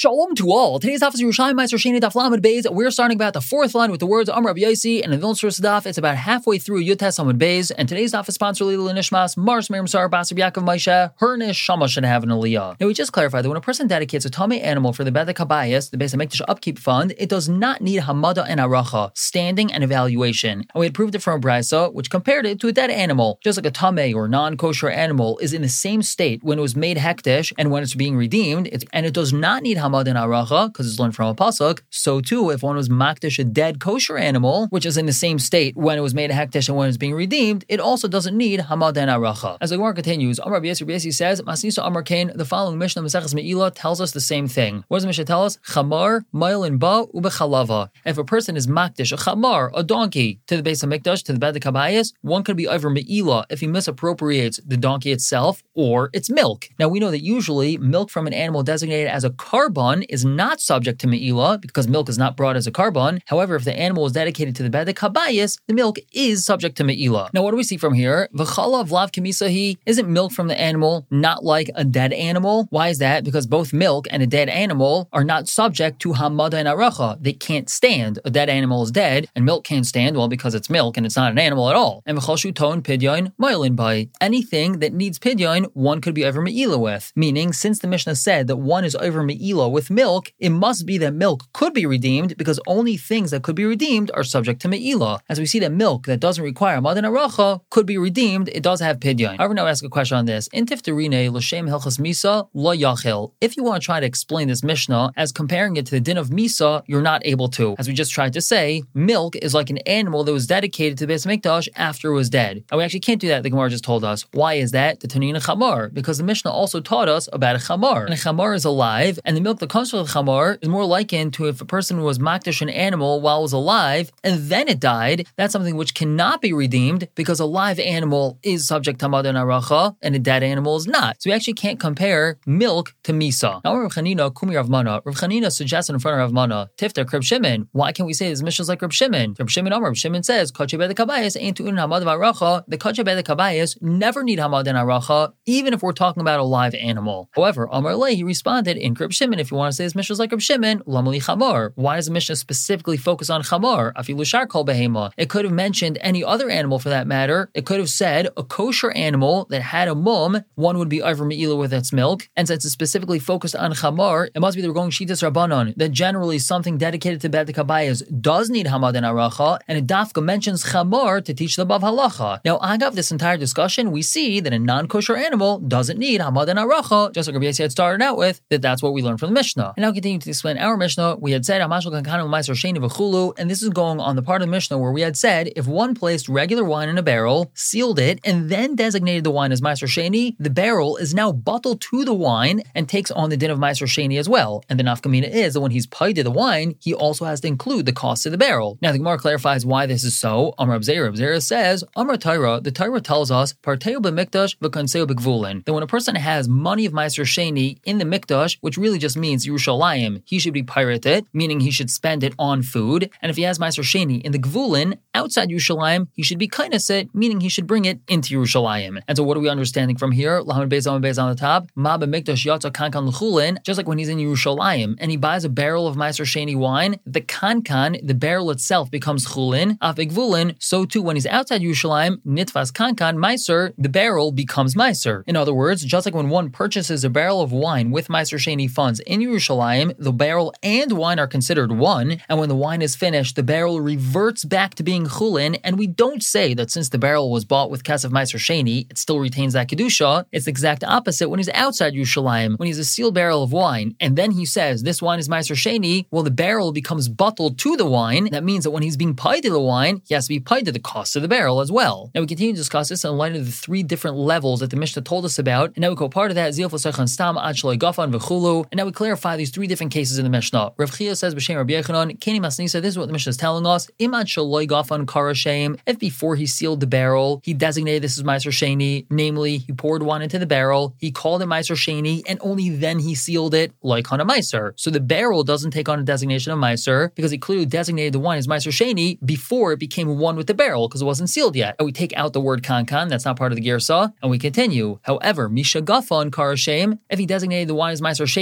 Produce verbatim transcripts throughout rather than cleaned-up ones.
Shalom to all. Today's daf is Yerushalayim Meiser Sheni Daf Lamed Beis. We're starting about the fourth line with the words Amar Rabbi Yosi, and in the Vilna Source daf, it's about halfway through Yutes Lamed Beis. And today's daf is sponsored Lila Nishmas Mars Miriam Sar Basar Yaakov Moshe. Her neshama should have an aliyah. Now we just clarified that when a person dedicates a tamei animal for the Bedek Habayis, the Beis Hamikdash upkeep fund, it does not need hamada and aracha, standing and evaluation. And we had proved it from a brisa, which compared it to a dead animal, just like a tamei or non-kosher animal is in the same state when it was made hekdesh and when it's being redeemed. It's, and it does not need hamad and aracha, because it's learned from a pasuk. So too, if one was makdish a dead kosher animal, which is in the same state when it was made a hekdesh and when it's being redeemed, it also doesn't need hamad and aracha. As the Gemara continues, Amar Rabbi Yosi, Rabbi Yosi says, Masnisa Amar Kain, the following Mishnah Maseches Me'ilah tells us the same thing. What does the Mishnah tell us? Chamar, mailin ba, ubechalava. If a person is makdish a chamar, a donkey, to the Beis Hamikdash, to the Bedek Habayis, one could be over Me'ilah if he misappropriates the donkey itself or its milk. Now we know that usually milk from an animal designated as a carbon is not subject to me'ilah because milk is not brought as a carbon. However, if the animal is dedicated to the Bedek Habayis, the milk is subject to me'ilah. Now, what do we see from here? V'chala v'lav kemisahi, isn't milk from the animal not like a dead animal? Why is that? Because both milk and a dead animal are not subject to hamada and aracha. They can't stand. A dead animal is dead, and milk can't stand, well, because it's milk and it's not an animal at all. And v'chal shuton pidyon ma'ilin by. Anything that needs pidyon, one could be over me'ilah with. Meaning, since the Mishnah said that one is over me'ilah with milk, it must be that milk could be redeemed because only things that could be redeemed are subject to me'ilah. As we see that milk that doesn't require hamad and aracha could be redeemed, it does have pidyon. However, now ask a question on this. In tifterine l'shem hilchas misa lo yachil. If you want to try to explain this Mishnah as comparing it to the din of misa, you're not able to. As we just tried to say, milk is like an animal that was dedicated to the Beis Hamikdash after it was dead. And we actually can't do that, the Gemara just told us. Why is that? The Tanina Chamar. Because the Mishnah also taught us about a Chamar. And a Chamar is alive, and the milk that comes from the Chamar is more likened to if a person was makdish an animal while it was alive, and then it died. That's something which cannot be redeemed, because a live animal is subject to hamad and aracha, and a dead animal is not. So we actually can't compare milk to misa. Now Rav Chanina, Kumi Rav Mana. Rav Chanina suggested in front of Rav Mana, Tifta, Reb Shimon. Why can't we say this Mishnah is like Reb Shimon? Reb Shimon Amar, Reb Shimon says, Kache Bedek Habayis ain't to un hamad v'aracha. The Kache Bedek Habayis never need hamad and aracha, even if we're talking about a live animal. However, Amar Lei, he responded in Reb Shimon, if you want to say this Mishnah is like Reb Shimon, Lamali Chamar. Why does the Mishnah specifically focus on Chamar? Afilu shar kol behema. It could have mentioned any other animal for that matter. It could have said a kosher animal that had a mum, one would be over me'ilah with its milk. And since it's specifically focused on Chamar, it must be they're going Shitas Rabbanon, that generally something dedicated to Bedek Habayis does need hamad and aracha, and a dafka mentions Chamar to teach the Bav Halacha. Now, agav this entire discussion, we see that a non-kosher animal doesn't need hamad and aracha, just like Rabbi Yosi had started out with, that that's what we learned from the Mishnah. And now continuing to explain our Mishnah, we had said, and this is going on the part of the Mishnah where we had said, if one placed regular wine in a barrel, sealed it, and then designated the wine as Meiser Sheni, the barrel is now bottled to the wine and takes on the din of Meiser Sheni as well. And the nafkamina is that when he's paid the wine, he also has to include the cost of the barrel. Now the Gemara clarifies why this is so. Amar Abzera, Abzera says, Amar Torah, the Torah tells us, Parteu b'mikdash v'kanseu b'gvulin, that when a person has money of Meiser Sheni in the mikdash, which really just means Yerushalayim, he should be pirated, meaning he should spend it on food. And if he has Meiser Sheni in the Gvulin, outside Yerushalayim, he should be kindness it, meaning he should bring it into Yerushalayim. And so what are we understanding from here? Lahamad Beis Amad Beis on the top, Ma b'mikdash yatsa kankan l'chulin, just like when he's in Yerushalayim and he buys a barrel of Meiser Sheni wine, the kankan, the barrel itself becomes chulin, af Gvulin, so too when he's outside Yerushalayim, nitfas kankan Meiser, the barrel becomes Meiser. In other words, just like when one purchases a barrel of wine with Meiser Sheni funds in Yerushalayim, the barrel and wine are considered one, and when the wine is finished, the barrel reverts back to being chulin, and we don't say that since the barrel was bought with kesef Meiser Sheni, it still retains that kedusha. It's the exact opposite when he's outside Yerushalayim, when he's a sealed barrel of wine, and then he says, this wine is Meiser Sheni, well, the barrel becomes bottled to the wine. That means that when he's being paid to the wine, he has to be paid to the cost of the barrel as well. Now we continue to discuss this in light of the three different levels that the Mishnah told us about, and now we go part of that, stam ad shaloi gafan v'chulu, and now we clarify these three different cases in the Mishnah. Rav Chia says, b'shem Rabbi Yechanan, Keni Masnisa, this is what the Mishnah is telling us, imad shaloi gafan kara shem, if before he sealed the barrel, he designated this as Meiser Sheni, namely, he poured wine into the barrel, he called it Meiser Sheni, and only then he sealed it like on a Meiser. So the barrel doesn't take on a designation of Meiser, because he clearly designated the wine as Meiser Sheni before it became one with the barrel, because it wasn't sealed yet. And we take out the word kankan, that's not part of the Girsa, and we continue. However, Misha Gafan Kara Shem, if he designated the wine as Meiser Sheni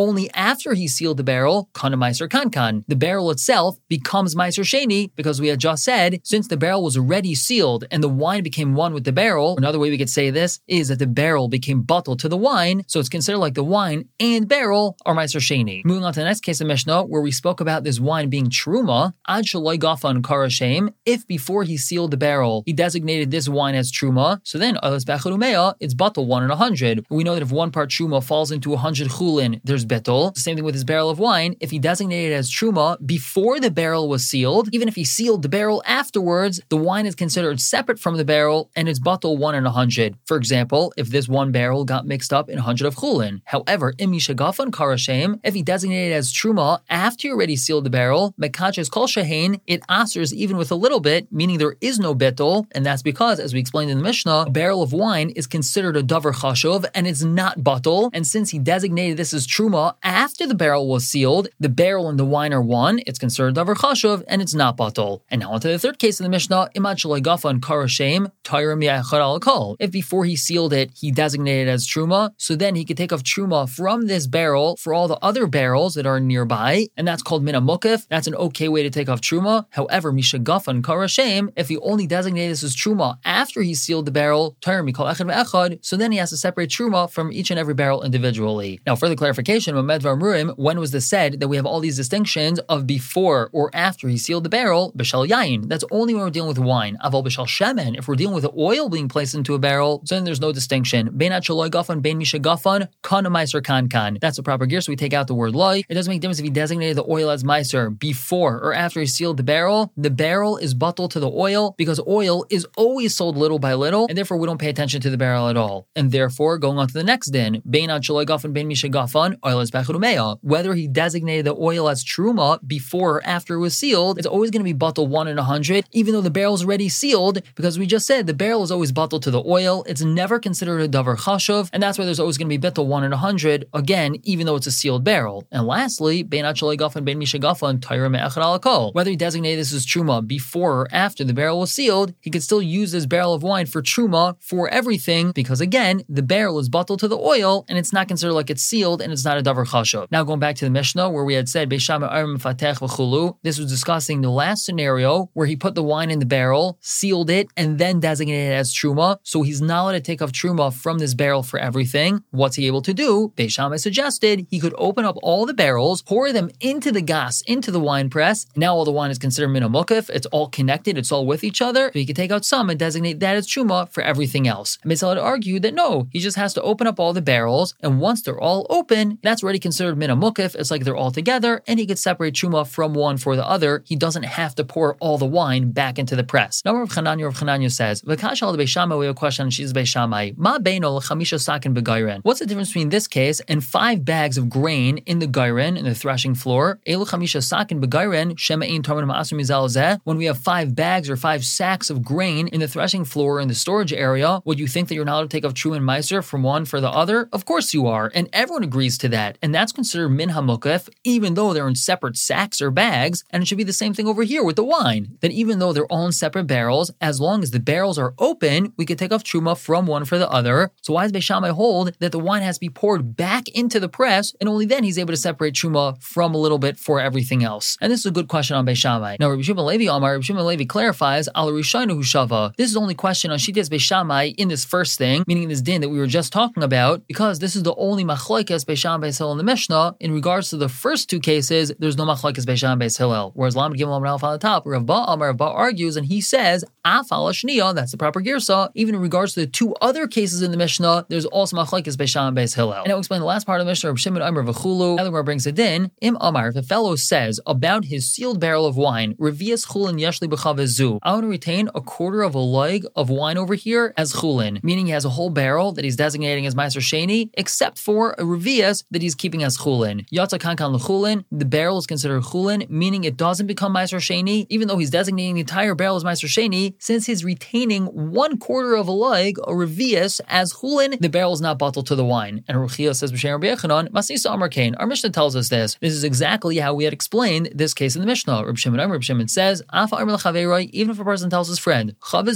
only after he sealed the barrel, kana meiser kankan. The barrel itself becomes meiser sheni because we had just said, since the barrel was already sealed and the wine became one with the barrel, another way we could say this is that the barrel became bottled to the wine, so it's considered like the wine and barrel are meiser sheni. Moving on to the next case of Mishnah, where we spoke about this wine being truma, ad shaloi gafan karashem, if before he sealed the barrel, he designated this wine as truma, so then alas b'achad it's batal one in a hundred. We know that if one part truma falls into a hundred chulin, there's betel. The same thing with his barrel of wine. If he designated it as truma before the barrel was sealed, even if he sealed the barrel afterwards, the wine is considered separate from the barrel and it's batal one in a hundred. For example, if this one barrel got mixed up in a hundred of chulin. However, im yishagafan karashem, if he designated it as truma after you already sealed the barrel, mekaches kol shehein, it asers even with a little bit, meaning there is no betel, and that's because, as we explained in the Mishnah, a barrel of wine is considered a davar chashuv and it's not batal. And since he designated this as truma after the barrel was sealed, the barrel and the wine are one. It's considered davar chashuv and it's not batal. And now on to the third case of the Mishnah, imad shaloi gafan karashem tayrim yachad al kol. If before he sealed it, he designated it as truma, so then he could take off truma from this barrel for all the other barrels that are nearby, and that's called mina mukif. That's an okay way to take off truma. However, mishagafan karashem, if he only designated this as truma after he sealed the barrel, tayrim mikol echad ve'echad, so then he has to separate truma from each and every barrel individually. Now, further clarification, when was this said that we have all these distinctions of before or after he sealed the barrel? B'shal yayin. That's only when we're dealing with wine. Aval b'shal shemen. If we're dealing with oil being placed into a barrel, so then there's no distinction. Beinat shaloi gafan, bein mishagafan, kana meiser kan kan. That's the proper gear, so we take out the word loy. It doesn't make a difference if he designated the oil as meiser before or after he sealed the barrel. The barrel is bottled to the oil because oil is always sold little by little, and therefore we don't pay attention to the barrel at all. And therefore, going on to the next din, beinat shaloi gafan, bein mishagafan, oil is bechad umeya. Whether he designated the oil as truma before or after it was sealed, it's always going to be bottled one in a hundred, even though the barrel is already sealed, because we just said the barrel is always bottled to the oil. It's never considered a davar chashuv, and that's why there's always going to be betel one in a hundred, again, even though it's a sealed barrel. And lastly, beinat shaloi gafan, bein mishagafan, tayrim me'echad al kol. Whether he designated this as truma before or after the barrel was sealed, he could still use this barrel of wine for truma for everything, because again, the barrel is bottled to the oil, and it's not considered like it's sealed, and it's not a davar chashuv. Now going back to the Mishnah, where we had said Beis Shammai arim fatech v'chulu, this was discussing the last scenario where he put the wine in the barrel, sealed it, and then designated it as truma. So he's not allowed to take off truma from this barrel for everything. What's he able to do? Beis Shammai suggested he could open up all the barrels, pour them into the gas, into the wine press. Now all the wine is considered mina mukif. It's all connected. It's all with each other. So he could take out some and designate that as truma for everything else. And Beis Hillel argued that no, he just has to open up all the barrels, and once they're all open, that's already considered mina mukif. It's like they're all together, and he could separate truma from one for the other. He doesn't have to pour all the wine back into the press. Now Rav Chananya, Rav Chananya says, "V'kash al Beis Shammai." We have a question. She's Beis Shammai. Ma beino l'chamisha sakin begayren. What's the difference between this case and five bags of grain in the gayren, in the threshing floor? Elu chamisha sakin begayren shema'in tarman ma'asur mizal zeh. When we have five bags or five sacks of grain in the threshing floor in the storage area, would you think that you're not allowed to take off truma and meiser from one for the other? Of course you are, and everyone agrees to that. And that's considered min hamukif, even though they're in separate sacks or bags. And it should be the same thing over here with the wine. That even though they're all in separate barrels, as long as the barrels are open, we could take off truma from one for the other. So why does Beis Shammai hold that the wine has to be poured back into the press, and only then he's able to separate truma from a little bit for everything else? And this is a good question on Beis Shammai. Now Rabbi Shimon Levi Amar, Rabbi Shimon Levi clarifies, Al Rishaynu Hu Shava. This is the only question on Shitas Beis Shammai in this first thing, meaning this din that we were just talking about, because this is the only machlokes Beis Shammai Beis Hillel in the Mishnah. In regards to the first two cases, there's no machlokes Beis Shammai Beis Hillel. Whereas Lamed Gimel Amar Alpha on the top, Rav Ba Amar, Rav Ba argues, and he says, Af al Shniya, that's the proper girsa. Even in regards to the two other cases in the Mishnah, there's also machlokes Beis Shammai Beis Hillel. And I'll explain the last part of the Mishnah, Rav Shimon Amar v'chulu. Now the Gemara brings it in. Im Amar, if a fellow says about his sealed barrel of wine, Revias chulin yeshli b'chavezu, I want to retain a quarter of a leg of wine over here as chulin, meaning he has a whole barrel that he's designating as meiser sheni, except for a revias that he's keeping as chulin. Yatsa kankan l'chulin, the barrel is considered chulin, meaning it doesn't become meiser sheni, even though he's designating the entire barrel as meiser sheni, since he's retaining one quarter of a leg, a revias, as chulin, the barrel is not bottled to the wine. And Ruchia says, B'shem Rabbi Yechanan, Masisa Amar Kain. Our Mishnah tells us this. This is exactly how we had explained this case in the Mishnah. Rabbi Shimon Amar, Rabbi Shimon says, even if a person tells his friend, I'm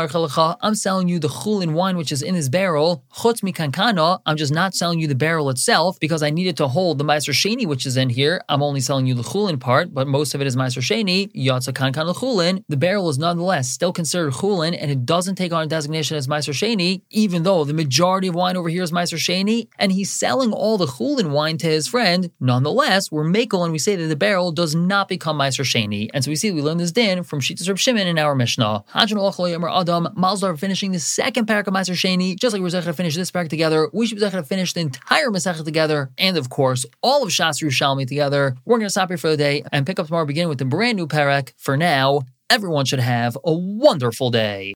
selling you the chulin wine which is in this barrel, chutz mi kankana, I'm just not selling you the barrel itself, because because I needed to hold the Meiser Sheni, which is in here. I'm only selling you the Chulin part, but most of it is Meiser Sheni. Yatsa kan kan Chulin. The barrel is nonetheless still considered Chulin, and it doesn't take on a designation as Meiser Sheni, even though the majority of wine over here is Meiser Sheni, and he's selling all the Chulin wine to his friend. Nonetheless, we're makel and we say that the barrel does not become Meiser Sheni. And so we see we learn this din from Shittas Reb Shimon in our Mishnah. Hajin Olachol Yomer Adam, Malzdar finishing the second parak of Meiser Sheni. Just like we're going to finish this parak together, we should be going to finish the entire Masechet together, and of course, all of Shas Yerushalmi together. We're going to stop here for the day and pick up tomorrow, beginning with the brand new parak. For now, everyone should have a wonderful day.